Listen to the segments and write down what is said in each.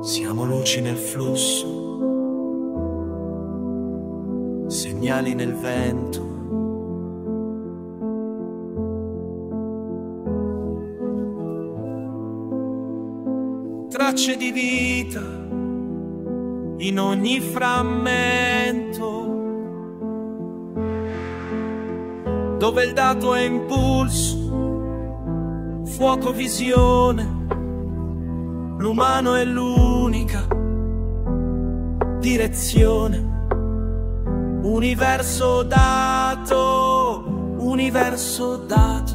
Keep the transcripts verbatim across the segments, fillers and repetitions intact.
Siamo luci nel flusso, segnali nel vento. Tracce di vita in ogni frammento, dove il dato è impulso, fuoco visione. L'umano è l'unica direzione. Universo dato, universo dato.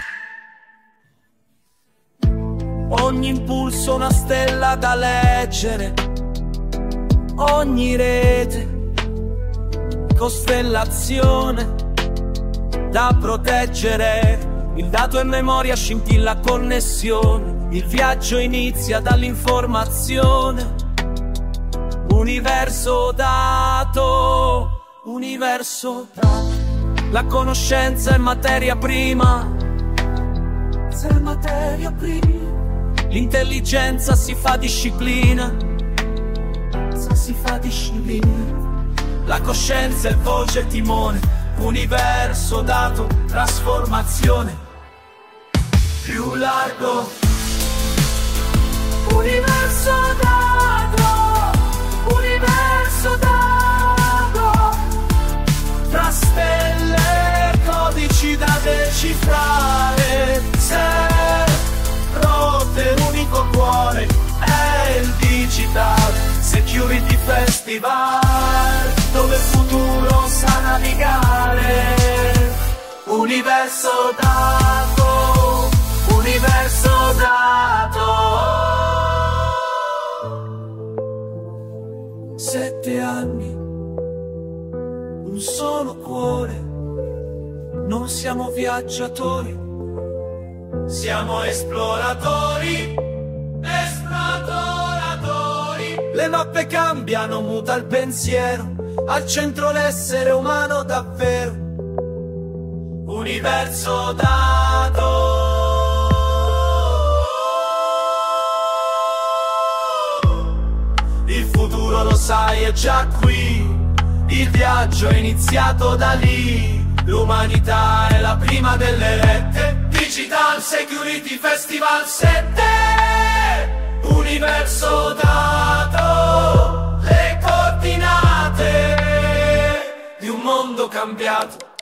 Ogni impulso una stella da leggere, ogni rete costellazione da proteggere. Il dato è memoria, scintilla connessione. Il viaggio inizia dall'informazione. Universo dato, universo dato. La conoscenza è materia prima, se è materia prima. L'intelligenza si fa disciplina, se si fa disciplina. La coscienza è voce e timone. Universo dato, trasformazione. Più largo. Universo dato, universo dato. Tra stelle, codici da decifrare. Se rotte, l'unico cuore è il digital security festival, dove il futuro sa navigare. Universo dato, universo dato. Sette anni, un solo cuore. Non siamo viaggiatori, siamo esploratori, esploratori. Le mappe cambiano, muta il pensiero, al centro l'essere umano davvero. Universo dato. Il futuro lo sai è già qui, il viaggio è iniziato da lì. L'umanità è la prima delle rette, Digital Security Festival sette. Universo dato, le coordinate di un mondo cambiato.